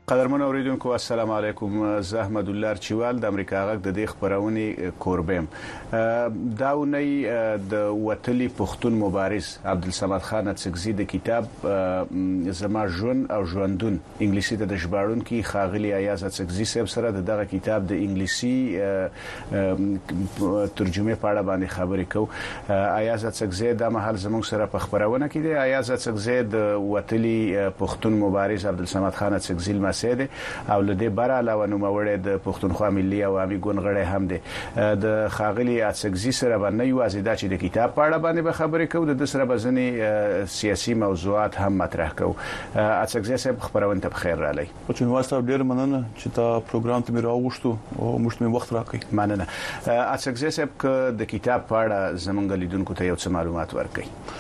قدرمن اوریدونکو السلام علیکم. زه احمد الله چوال د امریکا غږ د دې خبرونه کوربم. دا ونی د وتلی پښتون مبارز عبدالصمد خان اڅکزي د کتاب زما ژوند او ژوندون انګلیسي د ژباړون کې خاغلی ایاز اڅکزي صاحب سره دغه کتاب د انګلیسي ترجمه په اړه باندې خبرې کوو. ایاز اڅکزي د محل زموږ سره په خبرونه کې دی. ایاز اڅکزي د وتلی پښتون مبارز عبدالصمد خان اڅکزي سیده او لدې بر علاوه نو مورید د پښتونخوا ملي عوامي ګوند غړی هم دي. د خاغلی اڅکزي سره باندې یوازې د چې د کتاب په اړه باندې به خبرې کوو، د سره بزنی سیاسي موضوعات هم مطرح کوو. اڅکزي صاحب خبرونه ته بخیر را لای. په چون واسطه ډیر مننه چې تا پروګرام ته راوښتو او موږ ته وخت راکړي. مننه. اڅکزي صاحب ک د کتاب په اړه زمونږ لیدونکو ته یو څه معلومات ورکړي.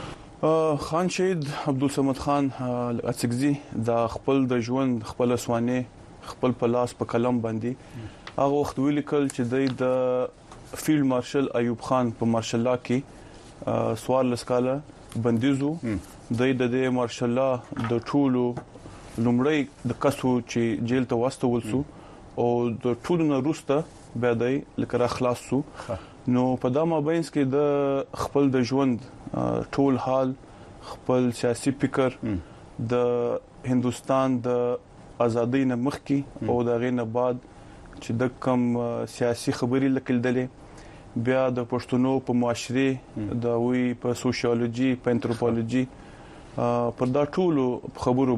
خان شهید عبدالصمد خان اڅکزي د خپل د ژوند خپل اسوانه خپل پلاس په قلم باندې هغه وخت ولیکل چې د فیلډ مارشل ایوب خان په مارشل لا کې سوار لسکاله بندیزو د مارشل لا د ټولو لومړی د کسو چې جیل ته واستول سو او د ټولو نه روسته بیا د لکه خلاص سو. نو په دا مابینس کې د خپل د ژوند ټول حال خپل سیاسي فکر د هندستان د ازادۍ نه مخکې او د غینه بعد چې د کم سیاسي خبري لیکلدلې بیا د پښتنو په معاشري د وی په سوشیولوژي په انتروپولوژي پر دا ټول خبرو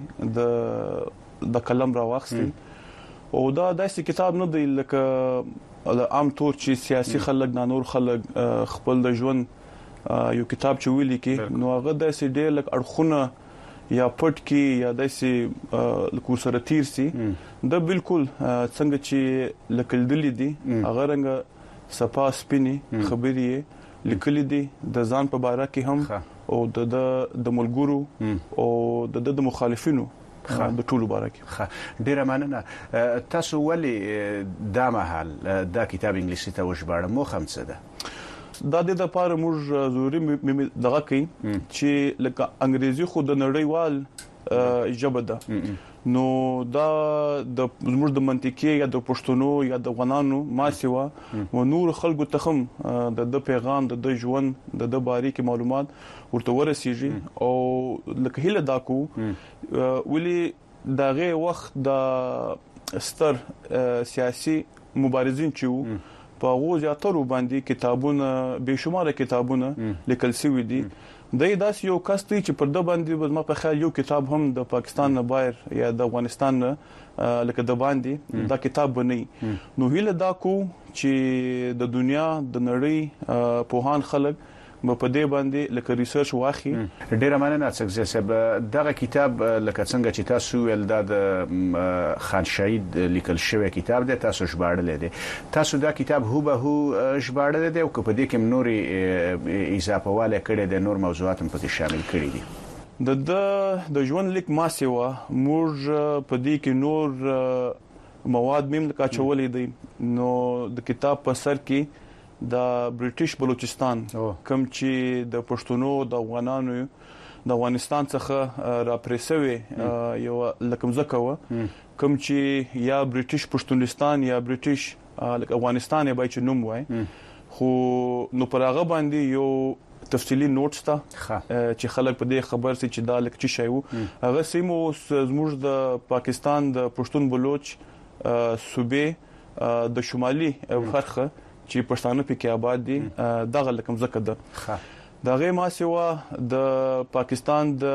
باندې د قلم راوخستي او دا داسې کتاب نه دی لکه عام طور چې سیاسي خلک نور خلک خپل د ژوند یو کتاب چې ویلي کې نو هغه داسې ډېر لکه اړخونه یا پټ کې یا داسې لکه سره تیر سي د بالکل څنګه چې لکلدلې دي هغه رنګ صفا سپینی خبرې لیکلې دي د ځان په باره کې هم او د ملګرو او د مخالفینو د ټولو باره کې. ډیره مننه. تاسو ولې دا محل دا کتاب انګلیسي ته وژباړه مو هم څه ده؟ دا د لپاره موږ ضروري دغه کوي چې لکه انګریزي خو د نړیوال ژبه ده نو دا د موږ د منطقي یا د پښتونو یا د غنانو ما سیوا و نور خلکو ته هم د پیغام د ژوند د باریکي معلومات ورته ورسیږي او لکه هله دا کو ولي دغه وخت د ستر سیاسي مبارزین چې په غوځه اترو باندې کتابونه بشمار کتابونه لیکل شوی دي. د داس یو کس دی چې پر د باندې ما په خیال یو کتاب هم د پاکستان نه بهر یا د افغانستان نه لکه د باندې دا کتاب بنئ. نو هله دا کو چې د دنیا د نړۍ پوهان خلک په دې باندې لکه ریسرچ واخی. ډیره مننه اڅکزي صاحب. دغه کتاب لکه څنګه چې تاسو ول د خان شهید لیکل شوی کتاب دی تاسو ژباړل دي. تاسو دا کتاب هو به هو ژباړل دي او په دې کې نوري اضافه واله کړي د نور موضوعات هم پکې شامل کړي دي. د ژوند لیک ما سیوا موږ په دې کې نور مواد مم لکه چولې دي. نو د کتاب په سر کې د برټیش بلوچستان کوم چې د پښتونو د افغانانو د افغانستان څخه را پریسوي یو لکم زکوه کوم چې یا برټیش پښتونستان یا برټیش افغانستان یې بای چې نوم وای خو نو پر هغه باندې یو تفصیلی نوټس تا چې خلک په دې خبر سي چې دا لکه شی وو هغه سیمو زموږ د پاکستان د پښتون بلوچ صوبې د شمالي برخه چې پښتانه پکې آباد دي دغه لکم زکه ده. دغه ما سیوا د پاکستان د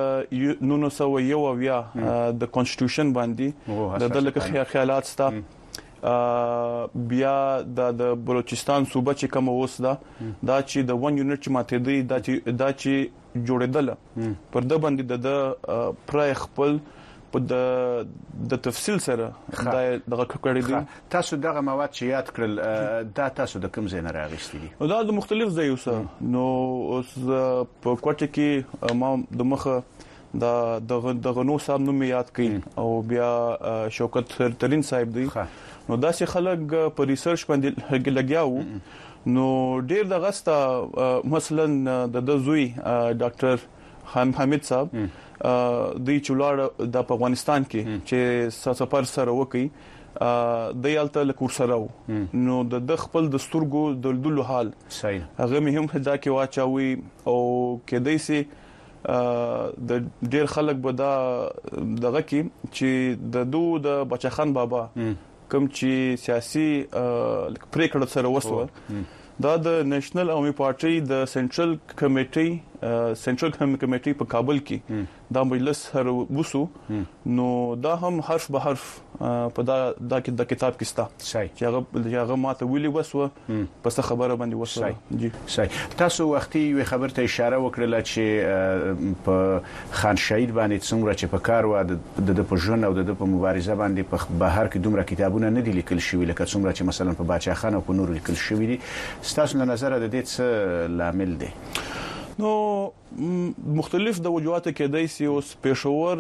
1901 د کنسټیټیوشن باندې د لکه خیالات ستا بیا د بلوچستان صوبه چې کوم اوس دا چې د 1 یونټ چې ماته دی دا چې جوړیدل پر د باندې د پرای خپل د تفصیل سره دغه کړی دي. تاسو دغه مواد چې یاد کړل دا تاسو د کوم ځای نه راغستې دي؟ دا د مختلف ځایونو سره. نو اوس په کوټه کې ما د مخه د غنو صاحب نوم یاد کړي او بیا شوکت ترین صاحب دی. نو دا چې خلک په ریسرچ باندې لګیاو نو ډیر د غستا مثلا د زوی ډاکټر حامد صاحب د چولار د افغانستان کې چې سفر سره وکي د یالته لکور سره نو د خپل دستورګو د دلو حال صحیح هغه مهم خدا کې واچوي او کېدای سي د ډیر خلک به دغه کې چې د بچخان بابا کوم چې سیاسي پریکړه سره وسوه دا د نېشنل عوامي پارټي د سنټرل کمیټي په کابل کې دا مجلس سره وسو نو دا هم حرف به حرف په دا کې د کتاب کې ستا چې هغه ماته ویلي وسوه پس خبره باندې وسوه جی صحیح تاسو وختي یو خبر ته اشاره وکړه چې په خان شهید باندې څومره چې په کار و د پژن او د په مبارزه باندې په بهر کې دومره کتابونه نه دي لیکل شوی لکه څومره چې مثلا په باچا خان او په نور لیکل شوی دي ستاسو له نظر د دې څه لامل دی نو مختلف د وجوهات کېدای سي اوس پېښور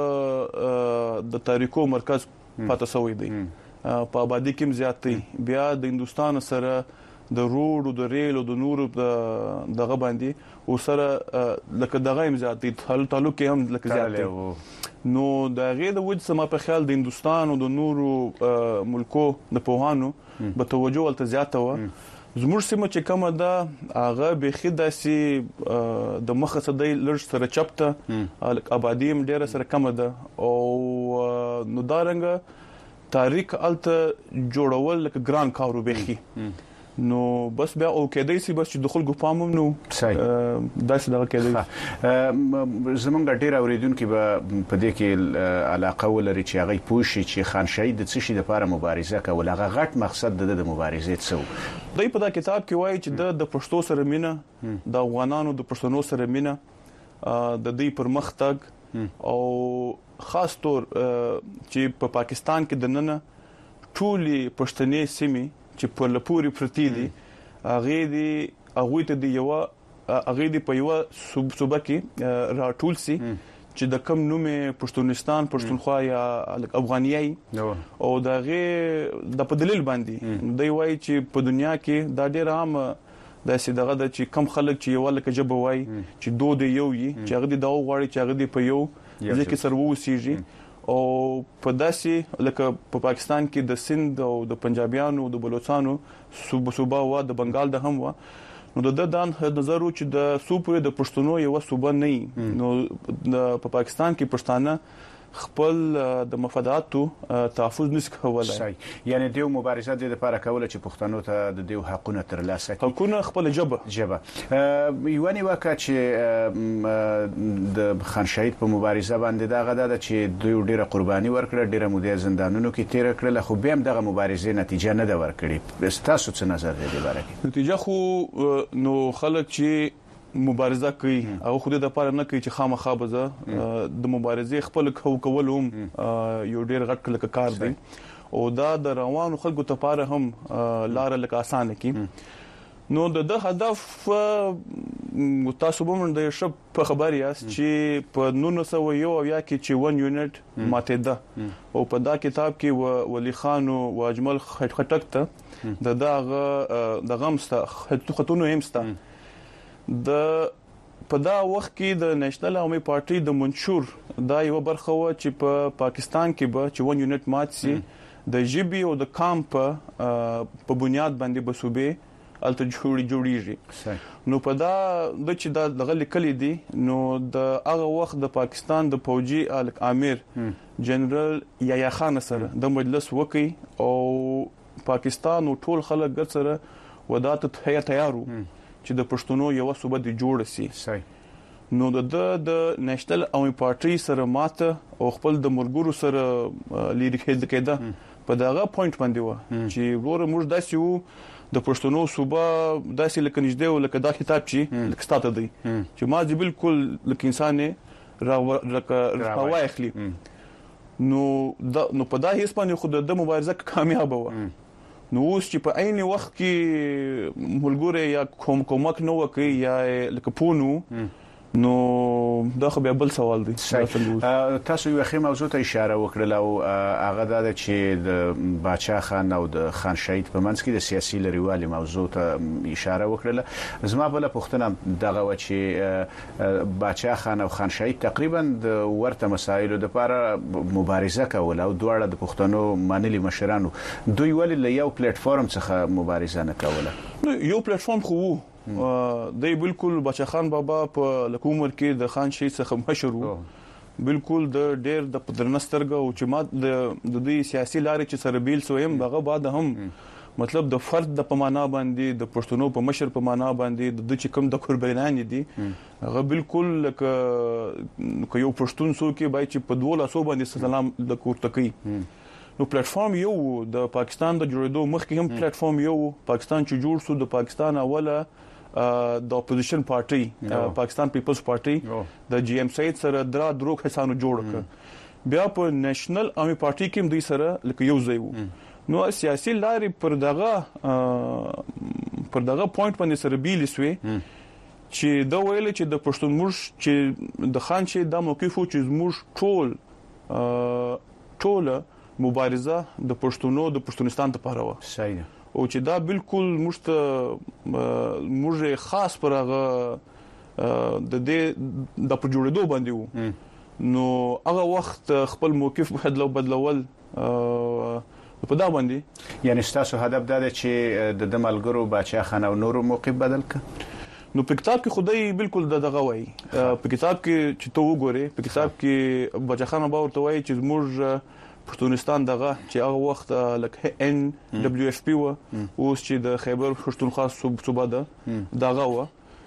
د تاریخو مرکز پاتې شوی دی په آبادی کې زیاتې بیا د هندستان سره د روډ او د ریل او د نور دغه باندې او سره لکه دغه هم زیاتې تعلق هم لکه زیاتې نو د غیر د وجه سم په خیال د هندستان او د نورو ملکو د پوهانو به توجه ولته زیاته و زموږ سیمه چې کومه ده هغه به خداسي د مخه صدې لږ سره چپته آبادی هم ډیره سره کم ده او نو دارنګ تاریخ الته جوړول لکه ګران کارو بخي نو بس بیا او کېدای سي بس چې دخول ګپام نو داسې دغه کېدای زمونږ ډیر اوریدونکو به په دې کې علاقه ولري چې هغه پوښي چې خان شهید د څه شي لپاره مبارزه کوله هغه غټ مقصد د مبارزې څه دی په دا کتاب کې وایي چې د پښتو سره مینه د افغانانو د پښتنو سره مینه د دې پرمختګ او خاص طور چې په پاکستان کې د نن ټولي پښتني سیمې چې په لپوري پرتی دي هغه ته دی یو په یو صوبه کې راټول سي چې د کم نومه پښتونستان پښتونخوا یا افغانیای او د په دلیل باندې دی وایي چې په دنیا کې دا ډیر عام د سیدغه د چې کم خلک چې یو لکه جبه وای چې دوه دی یو یي چې هغه د غواړي چې هغه دی په یو ځکه سره وسیږي او په داسې لکه په پاکستان کې د سند او د پنجابیانو او د بلوچستانو صوبه و د بنگال د هم و نو د دان نظر چې د صوبې د پښتونو یو صوبه نه نو په پاکستان کې پښتانه خپل د مفاداتو تحفظ نس کولای یعنی دیو مبارزه د لپاره کوله چې پښتنو ته د دیو حقونه ترلاسه کړي حقونه خپل جبه یوانی وکړه چې د خان شهید په مبارزه باندې دا غدا چې دوی ډیره قرباني ورکړه ډیره موده زندانونو کې تیر کړل خو به هم دغه مبارزه نتیجه نه ده ورکړي تاسو څه نظر دی باره کې نتیجه خو نو خلک چې مبارزه کوي او خو د لپاره نه کوي چې خامخا بزه د مبارزې خپل کول هم یو ډیر غټ کله کار دی او دا د روانو خلکو لپاره هم لار لکه اسانه کی نو د هدف تاسو به د شپ په خبر یاست چې په 1901 یا کې چې 1 یونټ ماته ده او په دا کتاب کې ولی خان او اجمل خټک ته د غمسته خطونو همسته د په دا وخت کې د نېشنل عوامي پارټي د منشور دا یو برخه و چې په پاکستان کې به چې 1 یونټ مات سي د جيبي او د کام په بنیاد باندې بسوبه الته جوړیږي نو په دا د چې دا دغه لیکل دي نو د هغه وخت د پاکستان د فوجي امیر جنرال یحیی خان سره د مجلس وکي او پاکستان او ټول خلک ګر سره ودات ته تیارو چې د پښتونو یو صوبه دی جوړ سي نو د نېشنل عوامي پارټي سره ماته او خپل د ملګرو سره لیدل کېده په دغه پوینټ باندې و چې ورور موږ داسې وو د پښتونو صوبه داسې لکه نږدې او لکه دا کتاب چې لکه ستاته دی چې ما دې بالکل لکه انسان راوایخلی نو په دا هیڅ باندې خود د مبارزه کامیاب و نو اوس چې په عین وخت کې ملګری یا کومک نو کوي یا لکه پونو نو دا خو بیا بل سوال دی. تاسو یو خې موضوع ته اشاره وکړه او هغه د چې د باچا خان او د خان شهید په منځ کې د سیاسي لريوالي موضوع ته اشاره وکړه. زما بل پوښتنه دغه و چې باچا خان او خان شهید تقریبا د ورته مسایلو د لپاره مبارزه کوله او دواړه د پښتنو منلي مشرانو دوی ولې له یو پلیټ فارم څخه مبارزه نه کوله؟ یو پلیټ فارم خو دی بالکل باچا خان بابا په لکومر کې د خان شهید څخه مشر وو. بالکل د ډېر د پدرنسترګه او چې ما د دې سیاسي لارې چې سره بیل سویم دغه بعد هم مطلب د فرد د پمانا باندې د پښتنو په مشر پمانا باندې د چې کوم د قربانیان دي هغه بالکل لکه یو پښتون سو کې بای چې په 200 باندې سلام د کوته کوي. نو پلیټ فارم یو د پاکستان د جوړېدو مخکې هم پلیټ فارم یو پاکستان چې جوړ شو د پاکستان اوله د اپوزیشن پارټي پاکستان پیپلز پارټي د جی ایم سید سره درو حسانو جوړ کړ. بیا په نېشنل آرمي پارټي کې هم دوی سره لکه یو ځای وو. نو سیاسي لارې پر دغه پوینټ باندې سره بیل سوي چې دا ویل چې د پښتون موږ چې د خان شهید د موقف چې موږ ټول مبارزه د پښتونو د پښتونستان لپاره و. صحیح. او چې دا بالکل موږ خاص پر هغه د دې د پجوړېدو باندې وو. نو هغه وخت خپل موقف بدلول په دا باندې یعنی تاسو هدف دا دی چې د ملګرو باچا خان او نورو موقف بدل کړي. نو په کتاب کې خدای بالکل دغه وایي په کتاب کې چې تو وګوري په کتاب کې باچا خان بابا ورته وایي چې موږ پښتونستان دغه چې هغه وخت لکه ان دبليو اف پی و اوس چې د خیبر پښتونخوا صوبه ده دغه و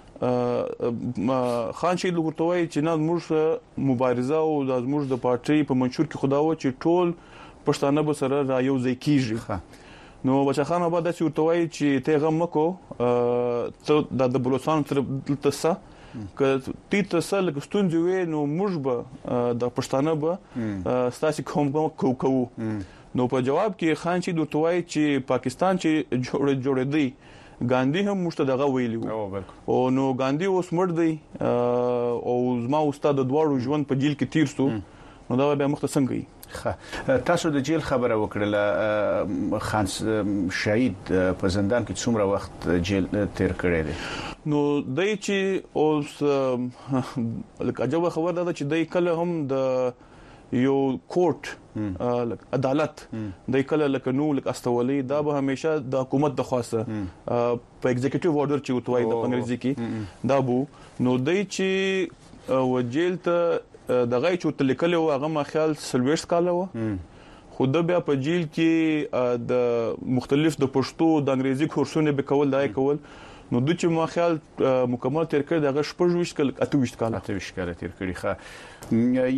خان شهید ورته وایي چې نه موږ مبارزه او د موږ د پارټي په منشور کې خدا و چې ټول پښتانه به سره را یو ځای کیږي. نو باچا خان بابا د ورته وایي چې ته غم مکو ته د بلوچستان تر تسه که تی تسل ستونزې وي نو موږ به د پښتانه به ستاسو کوم کوو. نو په جواب کې خان شهید ورته وایي چې پاکستان چې جوړېدی ګاندھی هم موږ ته دغه ویلی او نو ګاندھی اوس مړ دی او زما استاد د دواړو ژوند په جیل کې تیر سو. نو دا به مخته څنګه تاسو د جیل خبره وکړه خان شهید په زندان کې څومره وخت جیل تیر کړی دی؟ نو دای چې اوس لکه عجبه خبر ده چې دای کله هم د یو کورټ عدالت دای کله لکه نو لکه استولي دا به همیشه د حکومت د خاصه په ایگزیکټیو اورډر چې وتوای د انګریزي کې دا بو. نو دای چې وجیل ته دغه چې تلکل او هغه ما خیال سلويش کاله و خود بیا په جیل کې د مختلف د پښتو د انګریزي کورسونه به کول دای کول. نو د چې ما خیال مکمل تیر کړ دغه 28 کال 28 کال تیر کړی. ښه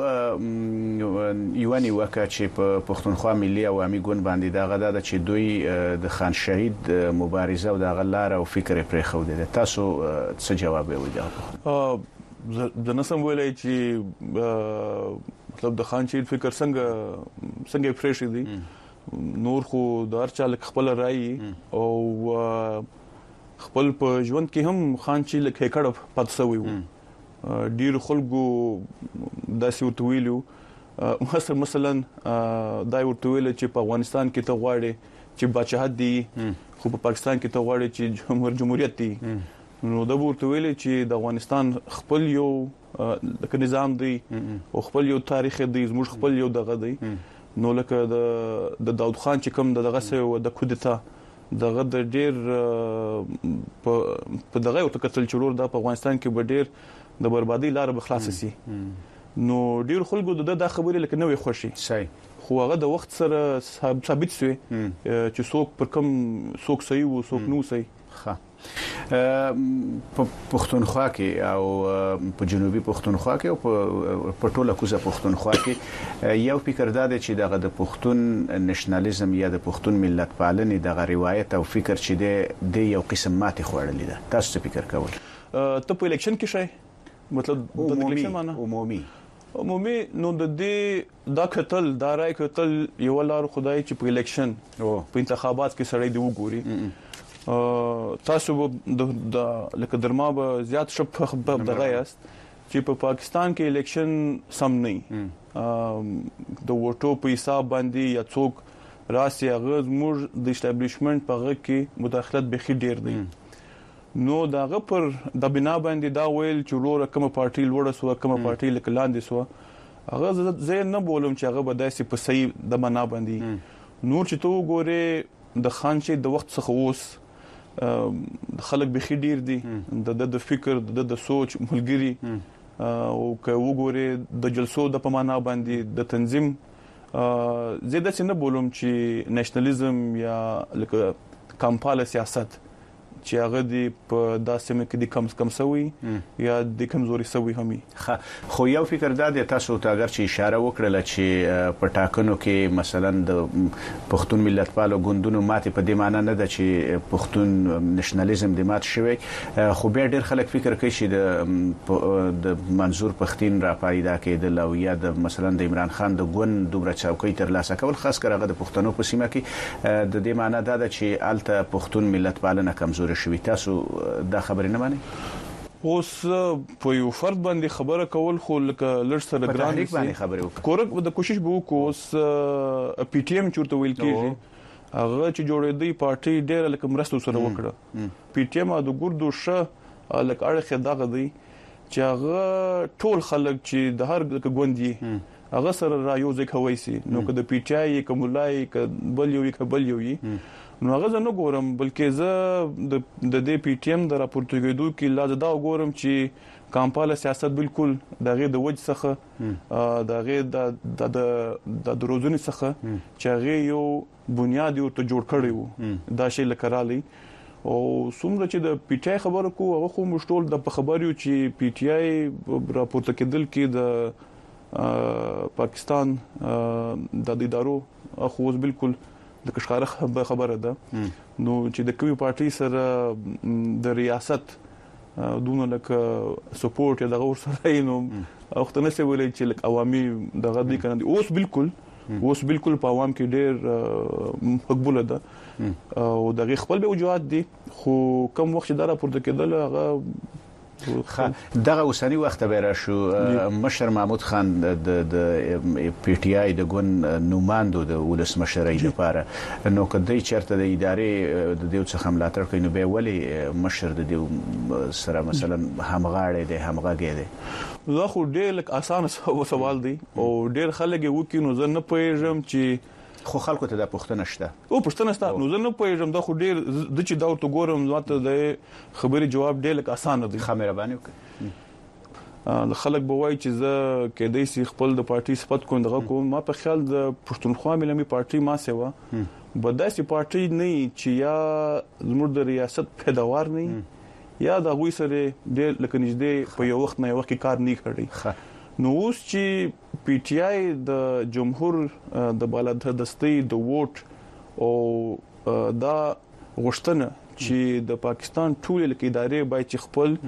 یو وکړه چې په پښتونخوا ملي او عامي ګوند باندې دغه د چې دوی د خان شهید مبارزه او دغه لار او فکر پرې خو دي. تاسو څه جواب وایي؟ د نسم ویلای چې مطلب د خان شهید فکر څنګه فريش دي نور خو د هر چا خپل رائے او خپل په ژوند کې هم خان شهید لکه کړه پات سوی وو. ډیر خلکو داسې ورته ویلو مثلا دا ورته ویل چې په افغانستان کې ته غواړي چې بچهات دي خو په پاکستان کې ته غواړي چې جمهوریت دي. نو دا ورته ویل چې د افغانستان خپل یو لکه نظام دی او خپل یو تاریخ دی زموږ خپل یو دغه دی. نو لکه د داود خان چې کوم دغه سه د کودتا دغه د ډیر په دغه او تکتل چلور د افغانستان کې به ډیر د بربادي لار به خلاص شي. نو ډیر خلکو د خبرې لکه نوې خوشي خو هغه د وخت سره ثابت شوی چې څوک پر کوم څوک صحیح وو څوک نو صحیح. په پښتونخوا کې او په جنوبي پښتونخوا کې او په ټوله کوزه پښتونخوا کې یو فکر دا دی چې دغه د پښتون نېشنالیزم یا د پښتون ملت پالنې دغه روایت او فکر چې د یو قسم ماتې خوړلې ده. تاسو څه فکر کوئ؟ ته په الیکشن کې شې مطلب د الیکشن معنی عمومي نو د دې دا کتل دا راي کتل یو لار خدای چې په الیکشن په انتخابات کې سړی دی وګوري تاسو د لکه درما به زیات شپ دغه یاست چې په پاکستان کې الیکشن سم نه د ووټو په حساب باندې یا څوک راسي هغه موږ د اسټابلیشمنت په هغه کې مداخلت بخي ډیر دی نو داغه پر د بنا باندې دا ویل چې وروره کومه پارټي لوړه سو کومه پارټي لکلاندې سو هغه زه نه بولم چې هغه بداسي په صحیح د بنا باندې نور چې تو ګوره د خان شي د وخت څخه اوس خلک بخي ډیر دي د فکر د سوچ ملګری او که وګوره د جلسو د پمانا باندې د تنظیم زیاده څه نه بولم چې نېشنلیزم یا لکه کمپاله سیاست چې هغه دی په داسې مې کې د کم سوي یا د کمزوري سوي همي خو یو فکر دا دی تاسو ته اگر چې اشاره وکړه چې په ټاکنو کې مثلا د پښتون ملتپالو ګوندونو ماته په دې معنی نه ده چې پښتون نېشنلیزم د مات شوی خو بیا ډېر خلک فکر کوي چې د منظور پښتين را پیدا کېدل او یا د مثلا د عمران خان د ګوند دومره چوکۍ تر لاسه کول خاص کر هغه د پښتنو په سیمه کې د دې معنی دا ده چې الته پښتون ملتپالنه کمزوري شوی تاسو دا خبرې نه مانی اوس په یو فرد باندې خبره کول خو لکه لړ سره ګران دي باندې خبره وکړه کورک د کوشش به وکړو اوس پی ټی ایم چورته ویل کیږي هغه چې جوړې دی پارټي ډېر لکه مرستو سره وکړه پی ټی ایم د ګردو شه لکه اړه دغه دی چې هغه ټول خلک چې د هر ګوندي هغه سره را یو ځای کوي سي نو که د پی ټی آی کوملای ک بل یو نو هغه نه ګورم بلکې زه د دې پی ټی ایم د راپورټګېدو کې لا دا وګورم چې کمپاله سیاست بالکل دغه د وجه څخه دغه د دروځنی څخه چې هغه یو بنیاد یو ته جوړ کړی وو دا شی لکرالي او څومره چې د پی ټی آی خبره کو هغه خو مشټول د خبريو چې پی ټی آی راپورټ کېدل کې د پاکستان د ادارو خو بالکل د کشخاره خبره ده نو چې د کومي پارټي سره د ریاست دونه لکه سپورټ یا دغه ورسره نو وخت نه څه ویل چې لکه عوامي دغه دي کنه اوس بالکل په عوام کې ډېر مقبوله ده او دغه خپل به وجوهات دي خو کوم وخت دا راپورته کېدل هغه دغه اوسنی وخت به را شو مشر محمود خان د پی ټی آی د ګون نوماندو د ولس مشرۍ لپاره نو کدی چرته د ادارې د دیو څخه ملاتړ کوي نو به ولی مشر د دیو سره مثلا همغاړي د همغاګي دي زه خو ډېر لک اسانه سوال دی او ډېر خلک وکي نو زه نه پېژم چې خو خلکو ته د پښتنه شته او پښتنه شته نو زه نه پېژم دا خو ډېر د چې دا ورته ګورم ځاته د خبري جواب ډېر لک اسانه دی خمرباني وکړي خلک به وایي چې زه کېدای شي خپل د پارټي صفت کوم دغه کوم ما په خیال د پښتونخوا ملي پارټي ما سیوا بداسي پارټي نه چې یا زموږ د ریاست پیداوار نه یا د غوي سره ډېر لکه نږدې په یو وخت نه یو وخت کار نه کړی نو اوس چې پی ټی آی د جمهور د بالادستۍ د ووټ او دا غوښتنه چې د پاکستان ټول لکه ادارې باید چې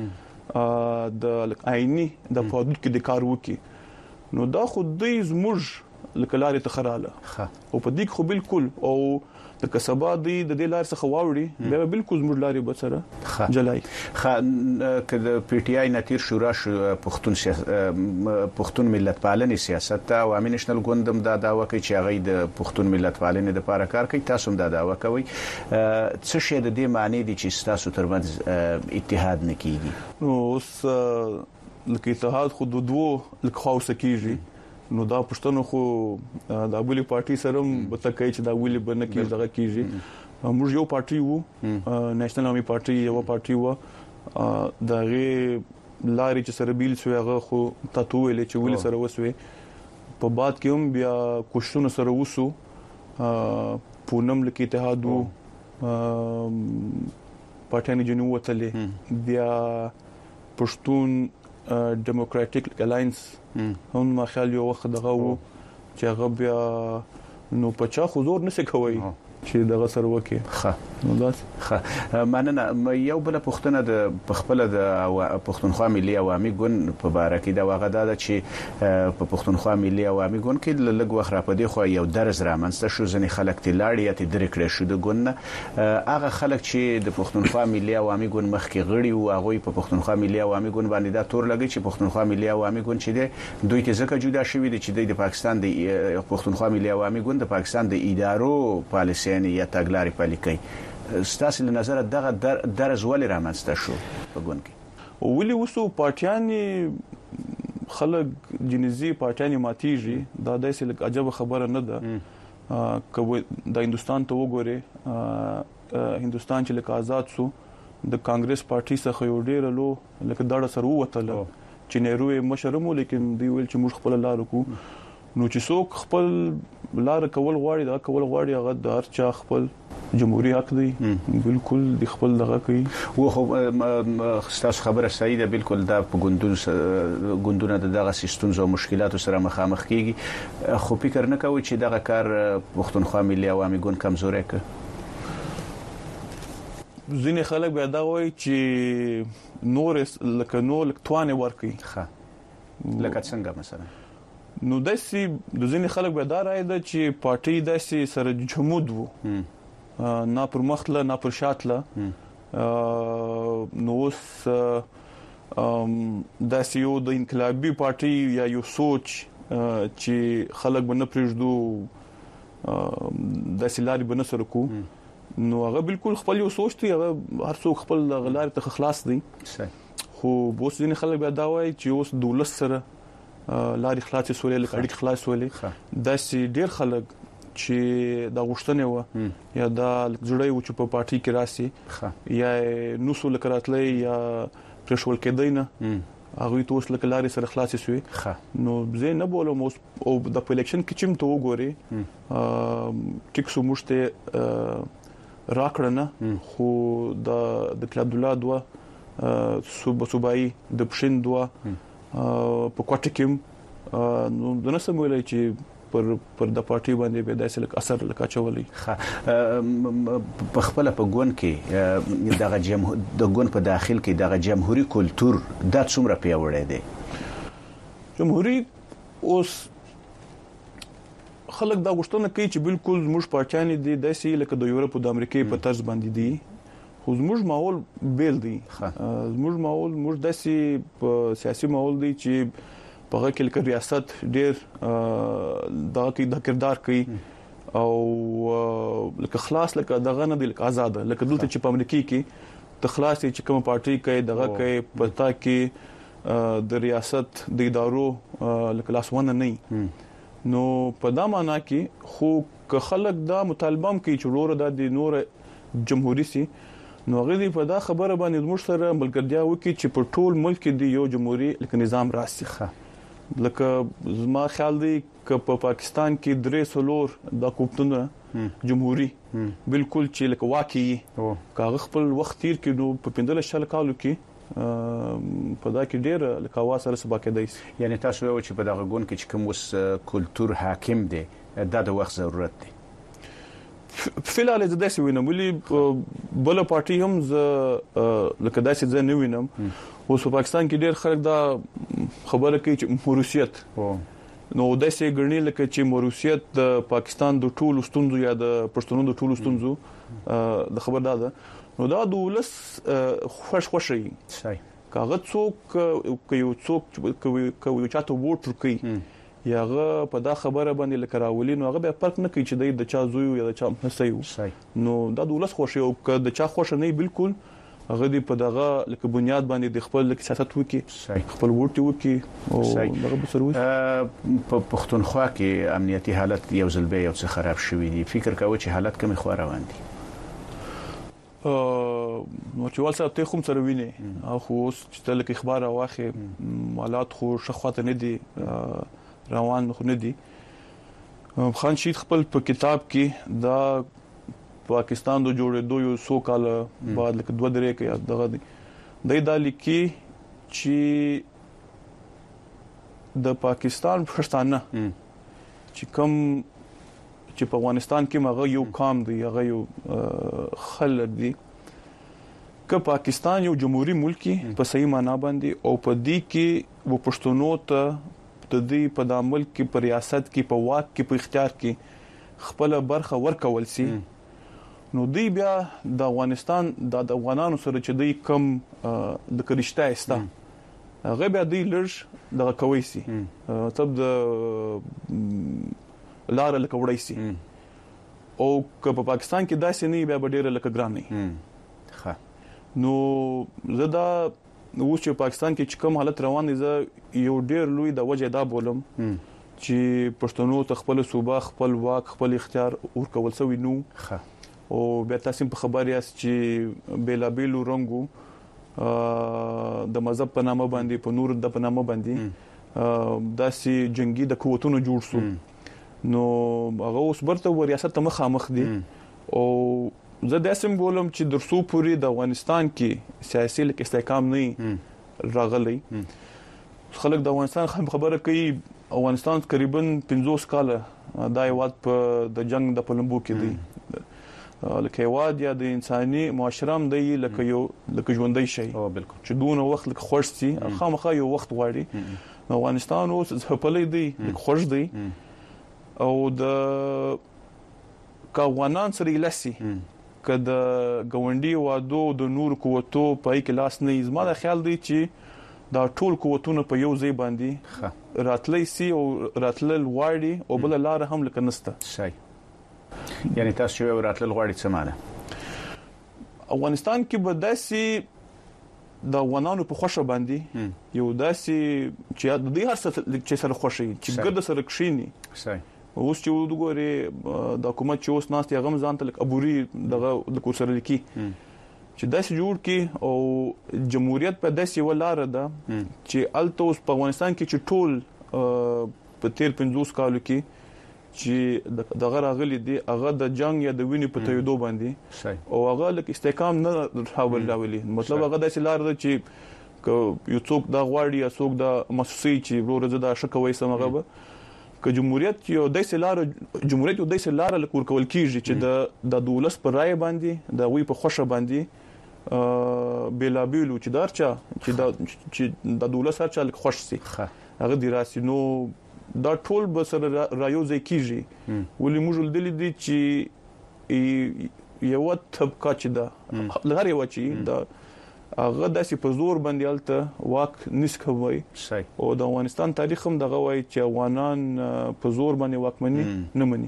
خپل د آئینی د حدود کې د کار وکړي نو دا خو د زموږ لکه لارې تخراله او په دې خو بالکل او د کسبا د دې لار څخه واوړي به بالکل زموږ لارې بسره جلای کله پی ټی آی نتیر شورا پښتون ملت پالنې سیاست او عوامي نېشنل ګوندم دا داوا کوي چې هغه د پښتون ملت پالنې لپاره کار کوي تاسو هم دا داوا کوي څه شی د دې معنی دي چې تاسو ترمنځ اتحاد نه کیږي نو اوس لکه اتحاد خو دوه لکه خاصه کیږي نو دا پښتنو خو د ابولي پارټي سره به تکای چې دا ویلي بنه کې دغه کیږي موږ یو پارټي وو نېشنل آرمي پارټي یو پارټي وو دغه لاري چې سره بیل شو هغه خو تاسو ویلې چې ویلي سره وسوي په بعد کې هم بیا کوششونه سره وسو پونم لکه اتحاد وو پارټي جنو وتلې بیا پښتون ډیموکراټیک الاینس هم مخال یو وخت دغه وو چې هغه بیا نو پچا حضور نشي کوي چې دغه سره وکي. نو دا مننه. یو بل پښتنه د خپل د پښتونخوا ملي عوامي ګوند په باره کې دا وغدا ده چې په پښتونخوا ملي عوامي ګوند کې لږ وخت را پدې خو یو درز رامنځته شو، ځنې خلک تلاړي یا درې کړې شو د ګوند. هغه خلک چې د پښتونخوا ملي عوامي ګوند مخکې غړي او هغه په پښتونخوا ملي عوامي ګوند باندې دا تور لګي چې پښتونخوا ملي عوامي ګوند چې دی دوی ته ځکه جدا شوی دي چې د پاکستان د پښتونخوا ملي عوامي ګوند د پاکستان د ادارو پالیسۍ یا تګلارې پلي کوي. ستاسو له نظر دغه درز ولې رامنځته شو په ګوند کې؟ ولې وسو پارټیان خلک جنزي پارټیان ماتيږي دا داسې لږ عجب خبره نه ده. کوي د هندستان ته وګوره، هندستان چې لکه آزاد سو د کانګرس پارټي څخه یو ډیر لو لکه دړه سره وته چې نهرو مشرمو، لیکن دی ویل چې موږ خپل لار کو. نو چې څوک خپل لار کول غواړي دا کول غواړي، هغه د هر چا خپل جمهوریت حق دی، بالکل د خپل دغه کوي. و خو تاسو خبره صحیح ده، بالکل دا په ګوندونه دغه سیستمز او مشکلاتو سره مخامخ کیږي. خو فکر نه کوي چې دغه کار پښتونخوا ملي عوامي ګوند کمزوري کوي. ځینې خلک بیا دا وایي چې نور لکه توانه ورکي. لکه څنګه مثلا؟ نو داسې د ځینې خلک به دا راي ده چې پارټي داسې سره جمود وو، نه پر مخله نه پر شاتله. نو اوس داسې یو د انقلابي پارټي یا یو سوچ چې خلک به نه پرېږدو، داسې لارې به نه سره کو. نو هغه بالکل خپل یو سوچ دی، هغه هر څوک خپل لارې ته خلاص دي. خو اوس ځینې خلک به دا وایي چې اوس دولت سره لارې خلاصې سولې، لکه اړیکې خلاص سولې. داسې ډېر خلک چې دا غوښتنه و یا دا زړی و چې په پارټي کې راسي یا نو سول کراتلې یا پرشول کېدای نه، هغه ته اوس لکه لارې سره خلاصې سوې. نو زه نه بولم اوس او د الیکشن کې چې ته وګوري ټیکسو مشته راکړنه، خو د کلاب الله دوا صوبایي د پښین دوا په کوټه کې نو د نسم ویلای چې پر د پارټي باندې به داسې لک اثر لکه چولې. په خپل په ګوند کې دغه د ګوند په داخل کې دغه جمهوریت کلچر د څومره پیوړی دی؟ جمهوریت اوس خلک دا غوښتنه کوي چې بالکل موږ پارټیان دي داسې لکه د یورپ او د امریکای په طرز باندې دي، خو موږ ماحول بیل دی. موږ ماحول موږ داسې په سیاسي ماحول دی چې په هغه کې لکه ریاست ډېر د کردار کوي او لکه خلاص لکه دغه نه دی لکه آزاد، لکه دلته چې په امریکا کې ته خلاص چې کوم پارټي کوي دغه کوي پتا کې د ریاست د ادارو لکه لاسونه نه. نو په دا معنا کې خو که خلک دا مطالبه کوي چې ورور د نور جمهوریت سي، نو غوړي په دا خبره باندې موږ سره ملګرتیا وکړي چې په ټول ملک کې دی یو جمهوریت لکه نظام راسي. لکه زما خیال دی چې په پاکستان کې درې څلور د حکومتونو جمهوریت بالکل چې لکه واقعي کاغه خپل وخت تیر کې نو په 15 شل کالو کې په دا کې ډېر لکه اواز سره سبا کېدای. یعنی تاسو یو چې په دغه ګوند کې چې کوم وس کلچر حاکم دی د وخت ضرورت دی. فعلا زه داسې وینم، ولې بل پارټي هم لکه داسې ځای نه وینم. اوس په پاکستان کې ډېر خلک دا خبره کوي چې موروثیت، نو داسې ګڼي لکه چې موروثیت د پاکستان د ټولو ستونزو یا د پښتنو د ټولو ستونزو د خبر ده. نو دا د ولس خوشي کاغه څوک یو څوک کوي چاته ووټ ورکړي یاغه په دا خبره باندې لکه راولي، نو هغه به فرق نه کوي چې د چا زوی یا د چا مسیو. نو دا د ولس خوشي او که د چا خوشي نه بالکل هغه دی په دغه لکه بنیاد باندې د خپل سیاست وکي، خپل ووټ وکي او دغه بسروي. په پښتونخوا کې امنیتي حالت یو ځل به یو څه خراب شوی دی، فکر کوي چې حالت کوم خو روان دي؟ نو چې ول صاحب ته کوم سره ویني او خو چې تل کې اخبار واخې حالات خو شخواته نه دي روان، خو نه دي. خان شید خپل په کتاب کې دا پاکستان د جوړېدو یو سو کال بعد لکه 2-3 کې دغه دی د لیکي چې د پاکستان پښتانه چې کوم چې په افغانستان کې مغه یو قام دی هغه یو خلک دي که پاکستان یو جمهوریت ملک په صحیح معنا باندې او په دې کې و پښتونو ته د دې په عمل کې په ریاست کې په واک کې په اختیار کې خپل برخه ورکول سي نو دی بیا د افغانستان د افغانانو سره چې دوی کم د کرشته استا هغه بیا دی لږ دغه کوي سي تب د لار لکه وړي سي او که په پاکستان کې داسې نه بیا ډېر لکه ګران نه ښه نو زدا اوس چې پاکستان کې کوم حالت روان دي یو ډېر لوی د وجه دا بولم چې پښتنو ته خپل صوبه خپل واک خپل اختیار ورکول سوی نو ښه او بیا تاسو په خبر یاست چې بیلابیلو رنګو د مذهب په نامه باندې په نور د په نامه باندې داسې جنگي د قوتونو جوړ شو نو هغه اوس برته ریاست ته مخامخ دي او زه د اسم بولم چې درسو پوری د افغانستان کې سیاسي لیک استحکام نه راغلی خلک د افغانستان خبره کوي افغانستان تقریبا 50 کاله دا یواد په د جنگ د پلمبو کې دی لکه یواد یا د انساني معاشره هم دی لکه ژوندۍ شي او بالکل چې دونه وخت لکه خوش سي خامخا یو وخت غواړي افغانستان اوس خپلې دی خوش دی او د کاوانان سره لسی کله غونډي وادو د نور قوتو په کې لاس نه زما د خیال دی چې دا ټول قوتونه په یو ځای باندې راتلې سي او راتلل غواړي او بل لار هم لکه نسته شي یعنی تاسو یو راتلل غواړي څه معنی افغانستان کې به داسي د افغانانو په خوشو باندې یو داسي چې د هر څه چې سره خوشي چې ګرد سره کښینی صحیح اوس چې وګوري د حکومت چې اوس ناست یغم ځان ته ابوري دغه د کورسره لیکي چې داسې جوړ کی او جمهوریت په داسې ولاره ده چې التوس په افغانستان کې چې ټول په تیر 50 کالو کې چې دغه راغلي دي هغه د جنگ یا د وینې په تویدو باندې او هغه لکه استحکام نه راولي مطلب هغه داسې لار ده چې یو څوک دا غواړي یا څوک دا مسوسي چې ورور زده شکوي سمغه به که جمهوریت یو داسې لار لکور کول کیږي چې د دولت پر رائے باندې د وی په خوشه باندې بیلابیلو چې دارچا چې د دولت سره چل خوش سي هغه دی راسي نو دا ټول به سره رايوځي کیږي ولې موږ دلی دي چې یو طبقه چې دا لغړی و چې دا هغه داسې په زور باندې الته واک نسکوي او د افغانستان تاریخ هم دغه وایي چې افغانان په زور باندې واکمني نه مني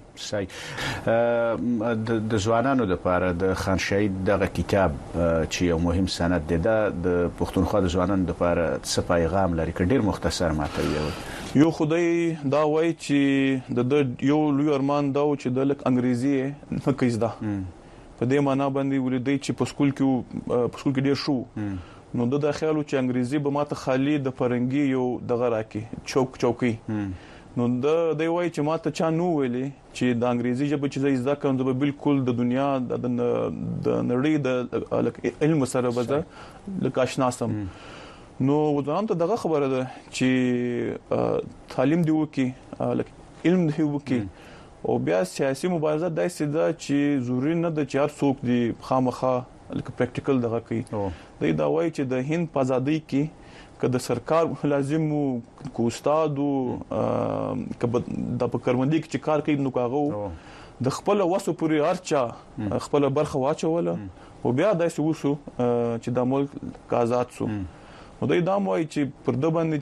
د ځوانانو لپاره د خان شهید دغه کتاب چې یو مهم سند دی د پښتونخوا د ځوانانو لپاره څه پیغام لري که ډیر مختصر ماته وي یو خدای دا وایي چې د یو لوی ارمان دا و چې د لک انګریزي نه کیزدا په دې معنا باندې ولیدای چې په سکول کې ډیر شو نو د خیالو چې انګریزي به ماته خالی د فرنګي یو دغه راکې چوکي نو د وایي چې ماته چا نو ویلي چې د انګریزي ژبه چې زده کوم د بالکل د دنیا د نړۍ د علم سره به لکه آشنا سم نو ځان ته دغه خبره ده چې تعلیم دی وکي علم دی وکي او بیا سیاسي مبارزه داسې ده چې ضروري نه ده چې هر څوک دی خامخا لکه پریکټیکل دغه کوي دا وایي چې د هند په ازادۍ کې که د سرکار لازم کو استاد که د پکروندۍ کې کار کوي نو کاغه د خپل وسو پوری ارچا خپل برخه واچوله او بیا داسې وسو چې د ملک آزاد سو نو دا وایي چې پر د باندې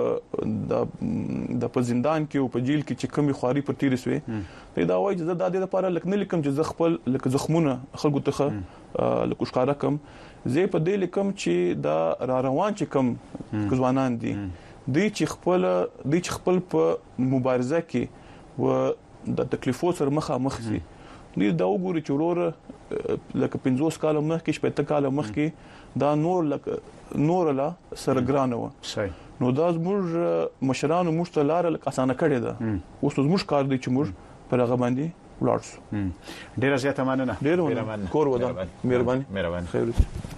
چې د په زندان کې او په جیل کې چې کمی خواري پر تیر سوې دا وایي چې د لپاره لکه لیکم چې ز خپل لکه زخمونه خلکو ته لکه ښکارا کم زه په دې لیکم چې دا را روان چې کم ځوانان دي د خپل په مبارزه کې و د تکلیفو سره مخامخ دي دا وګوري چې ورور لکه 50 کال مخکې 70 کال مخکې دا نور لا سره ګرانه و نو دا زموږ مشرانو موږ ته لار لکه اسانه کړې ده اوس زموږ کار دی چې موږ پر هغه باندې ولاړ شو ډیره زیاته مننه ډیره کور ودا مهرباني خیر